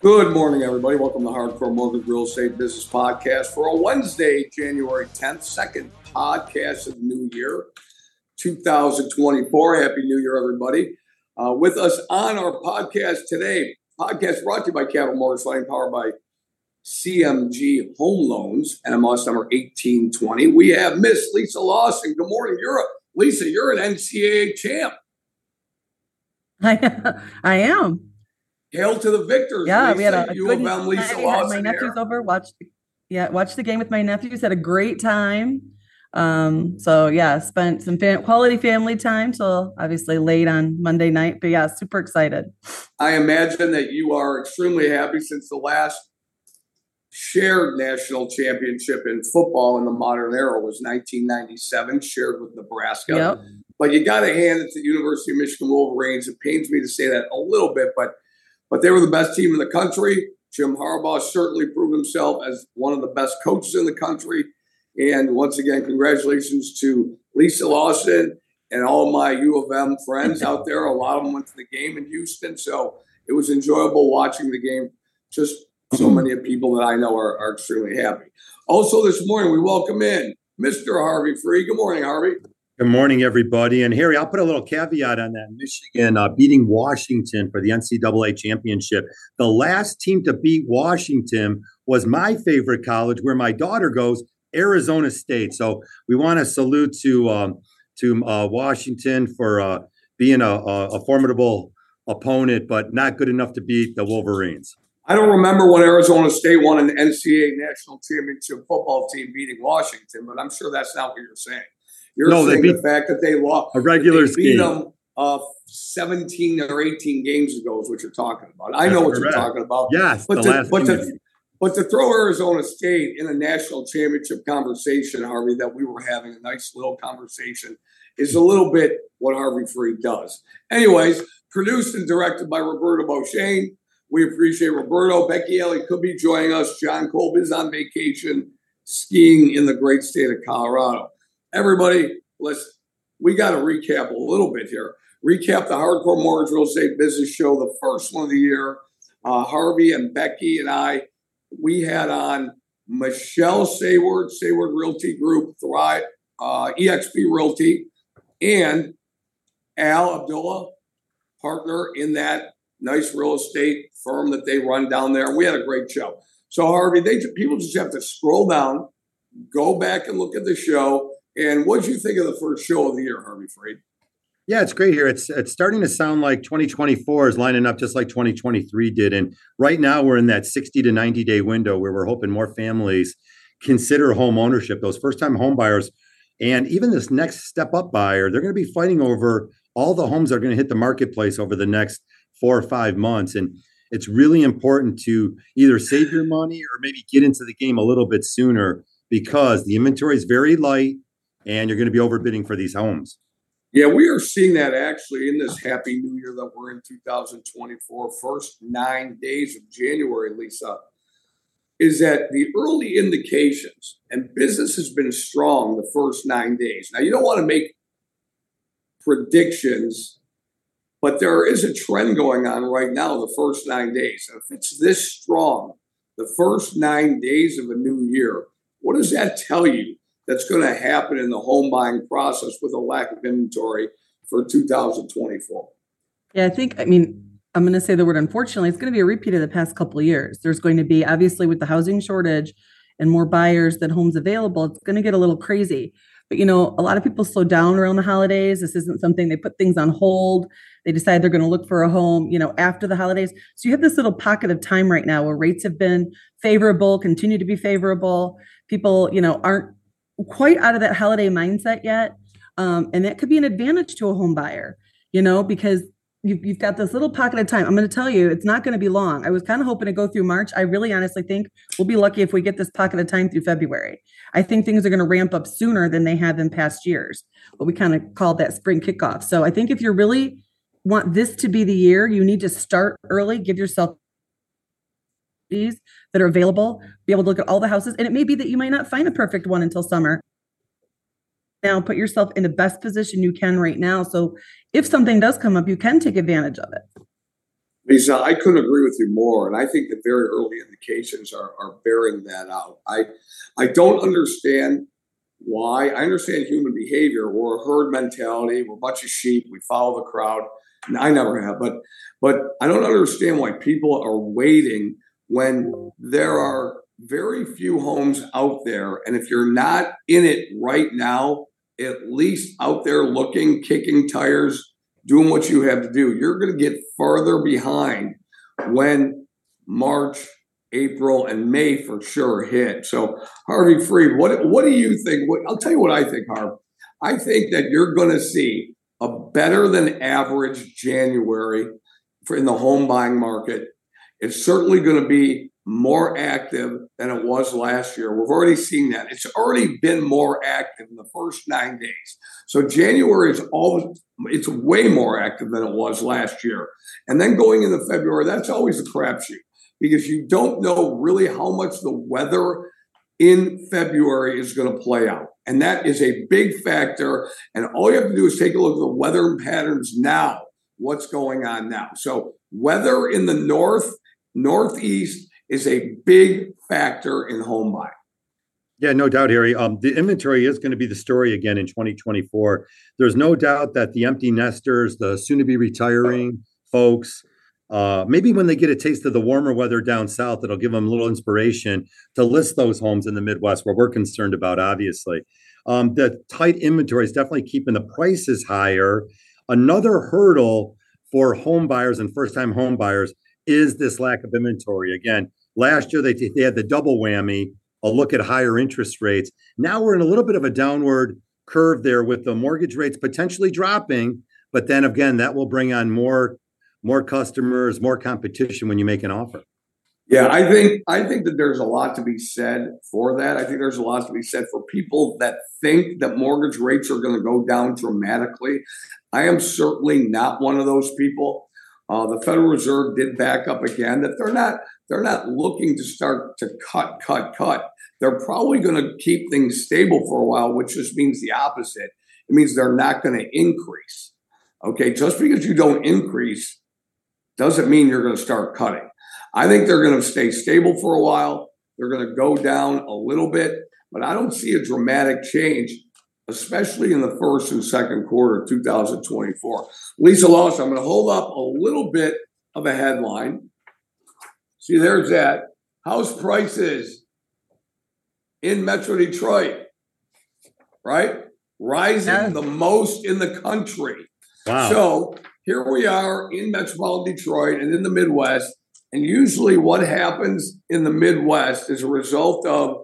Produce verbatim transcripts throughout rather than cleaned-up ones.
Good morning, everybody. Welcome to Hardcore Mortgage Real Estate Business Podcast for a Wednesday, January tenth, second podcast of the new year, two thousand twenty-four. Happy New Year, everybody. Uh, with us on our podcast today, podcast brought to you by Capital Mortgage Lending, powered by C M G Home Loans, N M L S number eighteen twenty. We have Miss Lisa Lawson. Good morning. You're a, Lisa, you're an N C double A champ. I, I am. Hail to the victors. Yeah, Lisa. we had a, a U good of M, Lisa night. Lawson My nephews here. over, watched, yeah, watched the game with my nephews. Had a great time. Um, so yeah, spent some fam- quality family time till obviously late on Monday night. But yeah, super excited. I imagine that you are extremely happy since the last shared national championship in football in the modern era was nineteen ninety-seven, shared with Nebraska. Yep. But you got to hand it to the University of Michigan Wolverines. It pains me to say that a little bit, but but they were the best team in the country. Jim Harbaugh certainly proved himself as one of the best coaches in the country. And once again, congratulations to Lisa Lawson and all my U of M friends out there. A lot of them went to the game in Houston, so it was enjoyable watching the game. Just so many people that I know are, are extremely happy. Also this morning, we welcome in Mister Harvey Free. Good morning, Harvey. Good morning, everybody. And Harry, I'll put a little caveat on that. Michigan uh, beating Washington for the N C double A championship. The last team to beat Washington was my favorite college, where my daughter goes, Arizona State. So we want to salute to um, to uh, Washington for uh, being a, a, a formidable opponent, but not good enough to beat the Wolverines. I don't remember when Arizona State won an N C double A national championship football team beating Washington, but I'm sure that's not what you're saying. You're no, saying they beat the fact that they lost a regular they beat game. them uh, seventeen or eighteen games ago is what you're talking about. I That's know what correct. you're talking about. Yes, but the to, last but, to, game. but to throw Arizona State in a national championship conversation, Harvey, that we were having a nice little conversation, is a little bit what Harvey Free does. Anyways, produced and directed by Roberto Beauchene. We appreciate Roberto. Becky Alley could be joining us. John Kolb is on vacation skiing in the great state of Colorado. Everybody, let's we got to recap a little bit here. Recap the Hardcore Mortgage Real Estate Business Show, the first one of the year. Uh, Harvey and Becky and I, we had on Michelle Sayward, Sayward Realty Group, Thrive, uh, E X P Realty, and Al Abdullah, partner in that nice real estate firm that they run down there. We had a great show. So Harvey, they people just have to scroll down, go back and look at the show. And what did you think of the first show of the year, Harvey Freed? Yeah, it's great here. It's it's starting to sound like twenty twenty-four is lining up just like twenty twenty-three did. And right now we're in that sixty to ninety day window where we're hoping more families consider home ownership, those first time home buyers. And even this next step up buyer, they're going to be fighting over all the homes that are going to hit the marketplace over the next four or five months. And it's really important to either save your money or maybe get into the game a little bit sooner, because the inventory is very light and you're going to be overbidding for these homes. Yeah, we are seeing that actually in this happy new year that we're in two thousand twenty-four, first nine days of January, Lisa, is that the early indications, and business has been strong the first nine days. Now, you don't want to make predictions, but there is a trend going on right now the first nine days. If it's this strong, the first nine days of a new year, what does that tell you that's going to happen in the home buying process with a lack of inventory for two thousand twenty-four? Yeah, I think, I mean, I'm going to say the word unfortunately, it's going to be a repeat of the past couple of years. There's going to be, obviously, with the housing shortage and more buyers than homes available, it's going to get a little crazy. But, you know, a lot of people slow down around the holidays. This isn't something, they put things on hold. They decide they're going to look for a home, you know, after the holidays. So you have this little pocket of time right now where rates have been favorable, continue to be favorable. People, you know, aren't quite out of that holiday mindset yet. Um, and that could be an advantage to a home buyer, you know, because you've, you've got this little pocket of time. I'm going to tell you, it's not going to be long. I was kind of hoping to go through March. I really honestly think we'll be lucky if we get this pocket of time through February. I think things are going to ramp up sooner than they have in past years, what we kind of called that spring kickoff. So I think if you really want this to be the year, you need to start early, give yourself these that are available, be able to look at all the houses. And it may be that you might not find a perfect one until summer. Now put yourself in the best position you can right now. So if something does come up, you can take advantage of it. Lisa, I couldn't agree with you more, and I think the very early indications are, are bearing that out. I I don't understand why. I understand human behavior. We're a herd mentality. We're a bunch of sheep. We follow the crowd. And I never have, but but I don't understand why people are waiting when there are very few homes out there, and if you're not in it right now, at least out there looking, kicking tires, doing what you have to do, you're going to get farther behind when March, April, and May for sure hit. So, Harvey Freed, what what do you think? What, I'll tell you what I think, Harv. I think that you're going to see a better than average January for in the home buying market. It's certainly going to be more active than it was last year. We've already seen that. It's already been more active in the first nine days. So January is always, it's way more active than it was last year. And then going into February, that's always a crapshoot because you don't know really how much the weather in February is going to play out. And that is a big factor. And all you have to do is take a look at the weather patterns now, what's going on now. So weather in the north, northeast is a big factor in home buying. Yeah, no doubt, Harry. Um, the inventory is going to be the story again in twenty twenty-four. There's no doubt that the empty nesters, the soon-to-be retiring folks, uh, maybe when they get a taste of the warmer weather down south, it'll give them a little inspiration to list those homes in the Midwest, where we're concerned about, obviously. Um, the tight inventory is definitely keeping the prices higher. Another hurdle for home buyers and first-time home buyers is this lack of inventory. Again, last year they, they had the double whammy, a look at higher interest rates. Now we're in a little bit of a downward curve there with the mortgage rates potentially dropping, but then again, that will bring on more, more customers, more competition when you make an offer. Yeah, I think I think that there's a lot to be said for that. I think there's a lot to be said for people that think that mortgage rates are going to go down dramatically. I am certainly not one of those people. Uh, the Federal Reserve did back up again that they're not they're not looking to start to cut, cut, cut. They're probably going to keep things stable for a while, which just means the opposite. It means they're not going to increase. Okay, just because you don't increase doesn't mean you're going to start cutting. I think they're going to stay stable for a while. They're going to go down a little bit, but I don't see a dramatic change, especially in the first and second quarter of two thousand twenty-four. Lisa Lawson, I'm going to hold up a little bit of a headline. See, there's that. House prices in Metro Detroit, right? Rising yeah. the most in the country. Wow. So here we are in metropolitan Detroit and in the Midwest. And usually what happens in the Midwest is a result of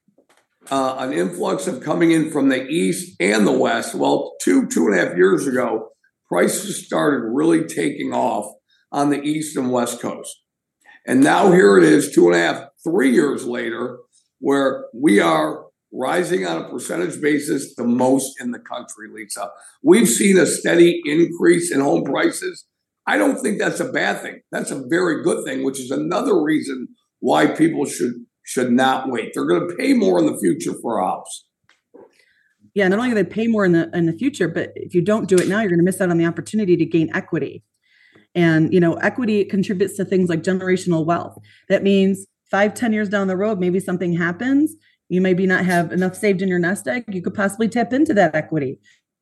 Uh, an influx of coming in from the East and the West. Well, two, two and a half years ago, prices started really taking off on the East and West Coast. And now here it is, two and a half, three years later, where we are rising on a percentage basis the most in the country, Lisa. We've seen a steady increase in home prices. I don't think that's a bad thing. That's a very good thing, which is another reason why people should should not wait. They're going to pay more in the future for a house. Yeah, not only do they pay more in the in the future, but if you don't do it now, you're going to miss out on the opportunity to gain equity. And, you know, equity contributes to things like generational wealth. That means five, ten years down the road, maybe something happens. You maybe not have enough saved in your nest egg. You could possibly tap into that equity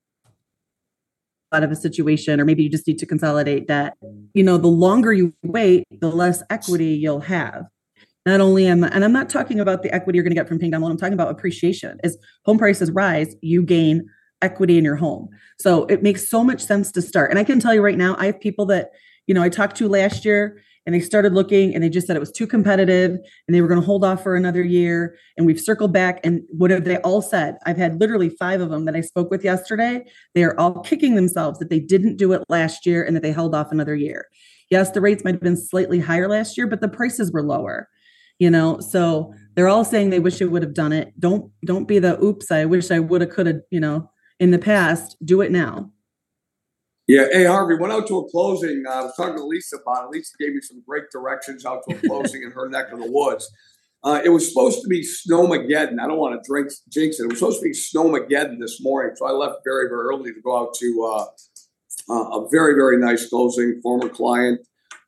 out of a situation, or maybe you just need to consolidate debt. You know, the longer you wait, the less equity you'll have. Not only am, and I'm not talking about the equity you're going to get from paying down loan. I'm talking about appreciation. As home prices rise, you gain equity in your home. So it makes so much sense to start. And I can tell you right now, I have people that, you know, I talked to last year and they started looking and they just said it was too competitive and they were going to hold off for another year. And we've circled back, and what have they all said? I've had literally five of them that I spoke with yesterday. They are all kicking themselves that they didn't do it last year and that they held off another year. Yes, the rates might have been slightly higher last year, but the prices were lower. You know, so they're all saying they wish they would have done it. Don't don't be the oops, I wish I would have, could have, you know, in the past. Do it now. Yeah. Hey, Harvey, went out to a closing. Uh, I was talking to Lisa about it. Lisa gave me some great directions out to a closing in her neck of the woods. Uh, it was supposed to be Snowmageddon. I don't want to drink, jinx it. It was supposed to be Snowmageddon this morning. So I left very, very early to go out to uh, uh, a very, very nice closing. Former client.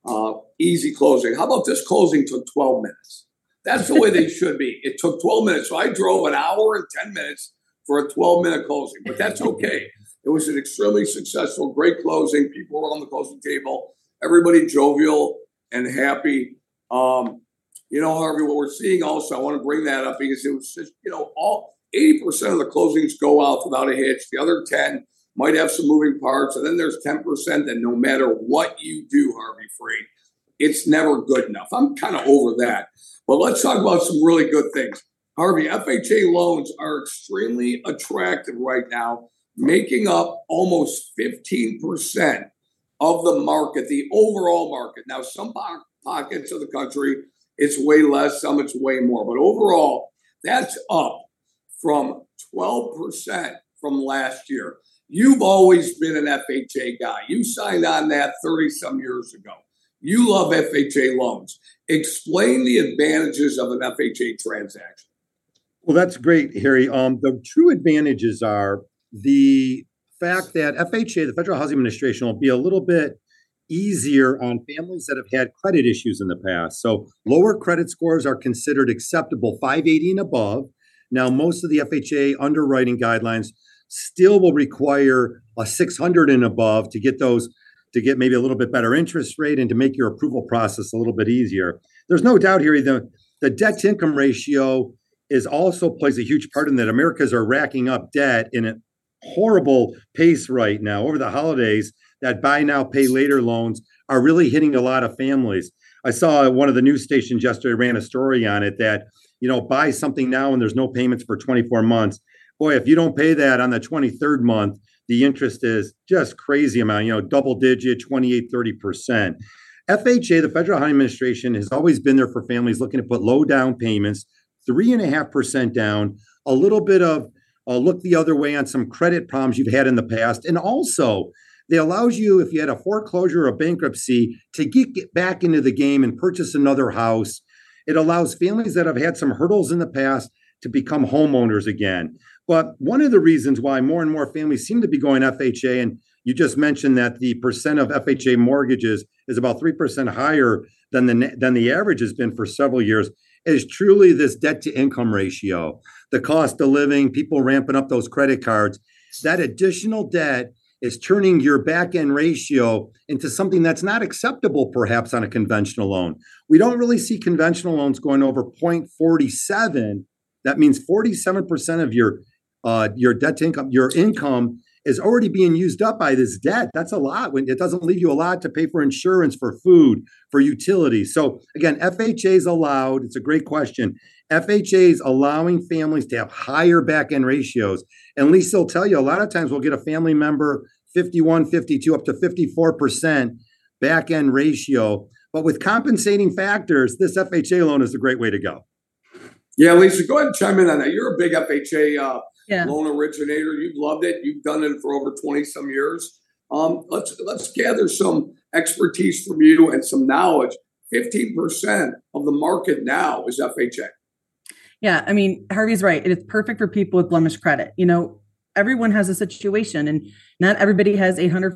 uh, easy closing. How about this closing took twelve minutes? That's the way they should be. It took twelve minutes. So I drove an hour and ten minutes for a twelve minute closing, but that's okay. It was an extremely successful, great closing. People were on the closing table. Everybody jovial and happy. Um, you know, Harvey, what we're seeing also, I want to bring that up because it was just, you know, all eighty percent of the closings go out without a hitch. The other ten might have some moving parts. And then there's ten percent that no matter what you do, Harvey Freed, it's never good enough. I'm kind of over that. But let's talk about some really good things. Harvey, F H A loans are extremely attractive right now, making up almost fifteen percent of the market, the overall market. Now, some po- pockets of the country, it's way less, some it's way more. But overall, that's up from twelve percent from last year. You've always been an F H A guy. You signed on that thirty-some years ago. You love F H A loans. Explain the advantages of an F H A transaction. Well, that's great, Harry. Um, the true advantages are the fact that F H A, the Federal Housing Administration, will be a little bit easier on families that have had credit issues in the past. So lower credit scores are considered acceptable, five eighty and above. Now, most of the F H A underwriting guidelines still will require a six hundred and above to get those, to get maybe a little bit better interest rate and to make your approval process a little bit easier. There's no doubt here, the, the debt to income ratio is also plays a huge part in that. Americans are racking up debt in a horrible pace right now. Over the holidays, that buy now, pay later loans are really hitting a lot of families. I saw one of the news stations yesterday ran a story on it that, you know, buy something now and there's no payments for twenty-four months. Boy, if you don't pay that on the twenty-third month, the interest is just crazy amount, you know, double digit, twenty-eight, thirty percent. F H A, the Federal Housing Administration, has always been there for families looking to put low down payments, three and a half percent down, a little bit of uh, look the other way on some credit problems you've had in the past. And also, they allows you, if you had a foreclosure or a bankruptcy, to get, get back into the game and purchase another house. It allows families that have had some hurdles in the past to become homeowners again. But one of the reasons why more and more families seem to be going F H A, and you just mentioned that the percent of F H A mortgages is about three percent higher than the, than the average has been for several years, is truly this debt to income ratio, the cost of living, people ramping up those credit cards. That additional debt is turning your back end ratio into something that's not acceptable, perhaps, on a conventional loan. We don't really see conventional loans going over zero point four seven. That means forty-seven percent of your uh, your debt to income, your income is already being used up by this debt. That's a lot. When it doesn't leave you a lot to pay for insurance, for food, for utilities. So again, F H A is allowed. It's a great question. F H A is allowing families to have higher back end ratios. And Lisa will tell you, a lot of times we'll get a family member fifty-one, fifty-two, up to fifty-four percent back end ratio. But with compensating factors, this F H A loan is a great way to go. Yeah, Lisa, go ahead and chime in on that. You're a big F H A uh, yeah. loan originator. You've loved it. You've done it for over twenty some years. Um, let's let's gather some expertise from you and some knowledge. fifteen percent of the market now is F H A. Yeah, I mean, Harvey's right. It is perfect for people with blemish credit. You know, everyone has a situation, and not everybody has eight hundred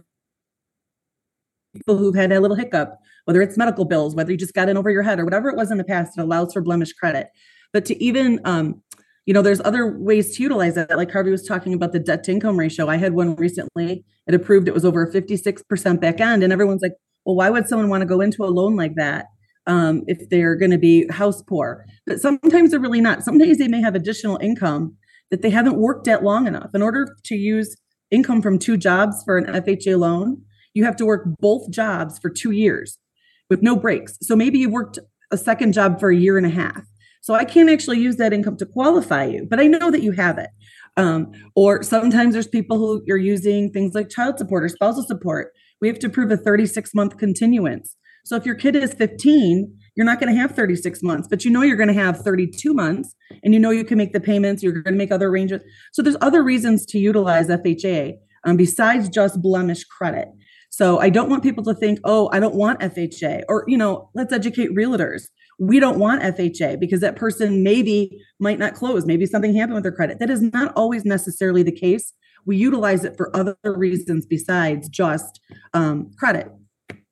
people who've had a little hiccup, whether it's medical bills, whether you just got in over your head or whatever it was in the past. It allows for blemish credit. But to even, um, you know, there's other ways to utilize that. Like Harvey was talking about the debt to income ratio. I had one recently. It approved. It was over fifty-six percent back end. And everyone's like, well, why would someone want to go into a loan like that um, if they're going to be house poor? But sometimes they're really not. Sometimes they may have additional income that they haven't worked at long enough. In order to use income from two jobs for an F H A loan, you have to work both jobs for two years with no breaks. So maybe you worked a second job for a year and a half. So I can't actually use that income to qualify you, but I know that you have it. Um, or sometimes there's people who are using things like child support or spousal support. We have to prove a thirty-six month continuance. So if your kid is fifteen, you're not going to have thirty-six months, but you know you're going to have thirty-two months, and you know you can make the payments, you're going to make other arrangements. So there's other reasons to utilize F H A um, besides just blemish credit. So I don't want people to think, oh, I don't want F H A, or, you know, let's educate realtors. We don't want F H A because that person maybe might not close. Maybe something happened with their credit. That is not always necessarily the case. We utilize it for other reasons besides just um, credit.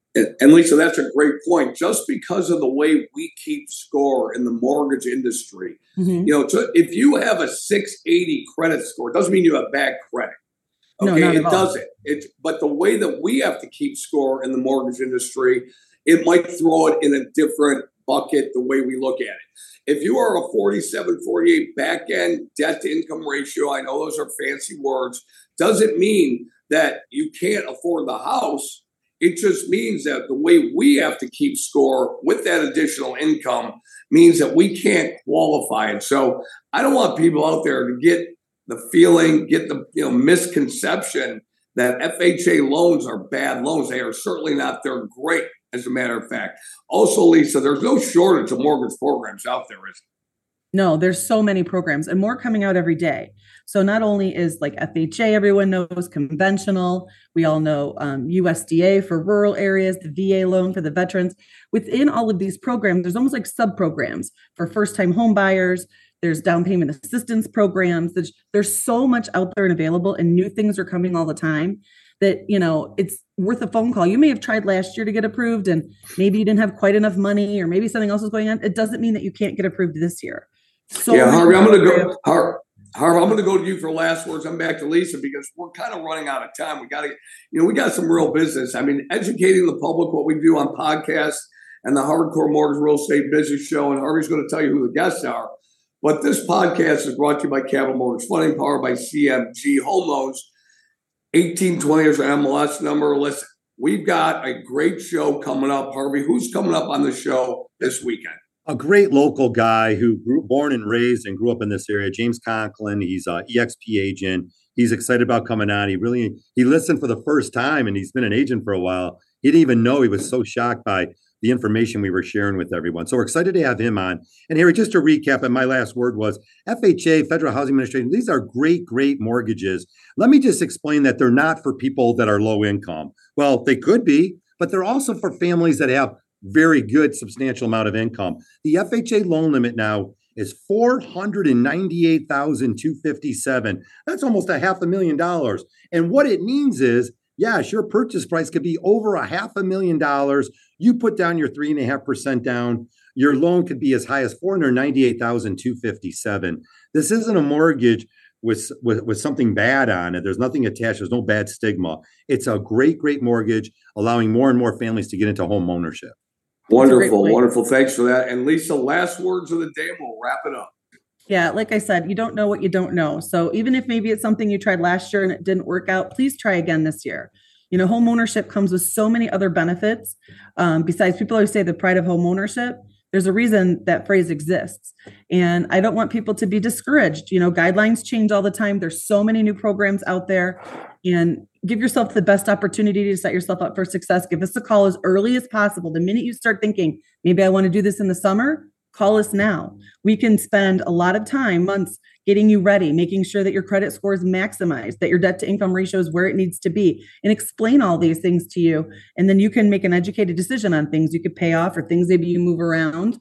And, and Lisa, that's a great point. Just because of the way we keep score in the mortgage industry, mm-hmm. you know, to, if you have a six eighty credit score, it doesn't mean you have bad credit. Okay, no, it doesn't. It, but the way that we have to keep score in the mortgage industry, it might throw it in a different bucket the way we look at it. If you are a forty-seven, forty-eight back end debt to income ratio, I know those are fancy words, doesn't mean that you can't afford the house. It just means that the way we have to keep score with that additional income means that we can't qualify. And so I don't want people out there to get the feeling, get the you know misconception that F H A loans are bad loans. They are certainly not. They're great, as a matter of fact. Also, Lisa, there's no shortage of mortgage programs out there, is there? No, there's so many programs and more coming out every day. So not only is like F H A, everyone knows, conventional. We all know um, U S D A for rural areas, the V A loan for the veterans. Within all of these programs, there's almost like sub-programs for first-time home buyers. There's down payment assistance programs. There's, there's so much out there and available, and new things are coming all the time that, you know, it's worth a phone call. You may have tried last year to get approved and maybe you didn't have quite enough money or maybe something else was going on. It doesn't mean that you can't get approved this year. So yeah, Harvey, I'm going to go. Harvey, Harvey, I'm going to go to you for last words. I'm back to Lisa because we're kind of running out of time. We got to, you know, we got some real business. I mean, educating the public, what we do on podcasts and the Hardcore Mortgage Real Estate Business Show. And Harvey's going to tell you who the guests are. But this podcast is brought to you by Capital Mortgage Funding, powered by C M G Home Loans. eighteen twenty is our M L S number. Listen, we've got a great show coming up. Harvey, who's coming up on the show this weekend? A great local guy who grew born and raised and grew up in this area, James Conklin. He's a E X P agent. He's excited about coming on. He really, he listened for the first time and he's been an agent for a while. He didn't even know. He was so shocked by the information we were sharing with everyone. So we're excited to have him on. And Harry, just to recap, and my last word was F H A, Federal Housing Administration. These are great, great mortgages. Let me just explain that they're not for people that are low income. Well, they could be, but they're also for families that have very good, substantial amount of income. The F H A loan limit now is four hundred ninety-eight thousand two hundred fifty-seven dollars. That's almost a half a million dollars. And what it means is, yes, your purchase price could be over a half a million dollars. You put down your three and a half percent down. Your loan could be as high as four hundred ninety-eight thousand two hundred fifty-seven dollars. This isn't a mortgage with, with, with something bad on it. There's nothing attached. There's no bad stigma. It's a great, great mortgage, allowing more and more families to get into home ownership. Wonderful, wonderful. Thanks for that. And Lisa, last words of the day, and we'll wrap it up. Yeah, like I said, you don't know what you don't know. So even if maybe it's something you tried last year and it didn't work out, please try again this year. You know, home ownership comes with so many other benefits. Um, besides, people always say the pride of home ownership. There's a reason that phrase exists. And I don't want people to be discouraged. You know, guidelines change all the time. There's so many new programs out there. And give yourself the best opportunity to set yourself up for success. Give us a call as early as possible. The minute you start thinking, maybe I want to do this in the summer, call us now. We can spend a lot of time, months, getting you ready, making sure that your credit score is maximized, that your debt to income ratio is where it needs to be, and explain all these things to you. And then you can make an educated decision on things you could pay off or things maybe you move around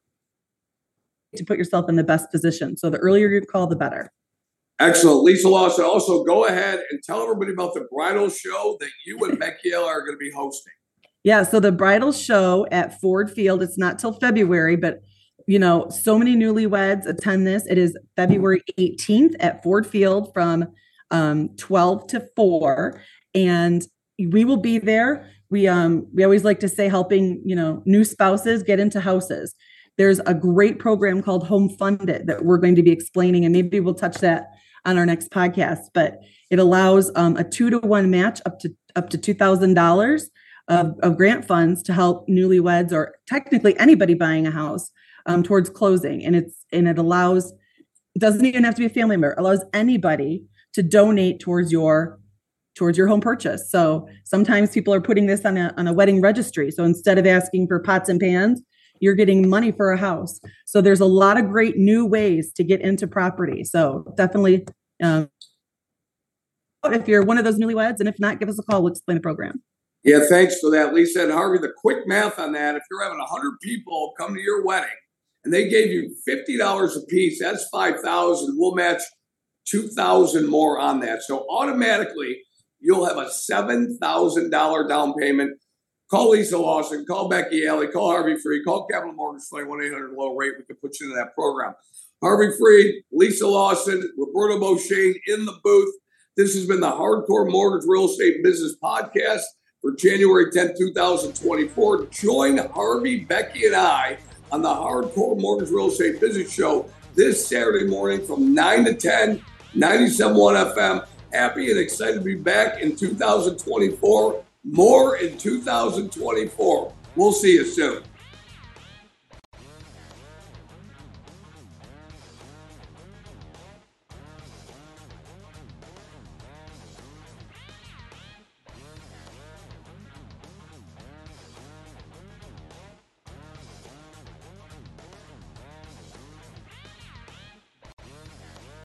to put yourself in the best position. So the earlier you call, the better. Excellent. Lisa Lawson, also go ahead and tell everybody about the bridal show that you and Becky Hill are going to be hosting. Yeah, so the bridal show at Ford Field, it's not till February, but you know, so many newlyweds attend this. It is February eighteenth at Ford Field from um, twelve to four. And we will be there. We um we always like to say helping, you know, new spouses get into houses. There's a great program called Home Funded that we're going to be explaining, and maybe we'll touch that on our next podcast. But it allows um, a two to one match up to up to two thousand dollars of, of grant funds to help newlyweds or technically anybody buying a house Um, towards closing. And it's and it allows, it doesn't even have to be a family member, it allows anybody to donate towards your towards your home purchase. So sometimes people are putting this on a on a wedding registry. So instead of asking for pots and pans, you're getting money for a house. So there's a lot of great new ways to get into property. So definitely um, if you're one of those newlyweds, and if not, give us a call. We'll explain the program. Yeah, thanks for that, Lisa. And Harvey, the quick math on that, if you're having one hundred people come to your wedding, and they gave you fifty dollars a piece, that's five thousand dollars. We'll match two thousand dollars more on that. So automatically, you'll have a seven thousand dollars down payment. Call Lisa Lawson, call Becky Alley, call Harvey Freed, call Capital Mortgage, one eight hundred low rate. We can put you into that program. Harvey Freed, Lisa Lawson, Roberto Beauchene in the booth. This has been the Hardcore Mortgage Real Estate Business Podcast for January tenth, twenty twenty-four. Join Harvey, Becky, and I on the Hardcore Mortgage Real Estate Business Show this Saturday morning from nine to ten, ninety-seven point one F M. Happy and excited to be back in two thousand twenty-four. More in two thousand twenty-four. We'll see you soon.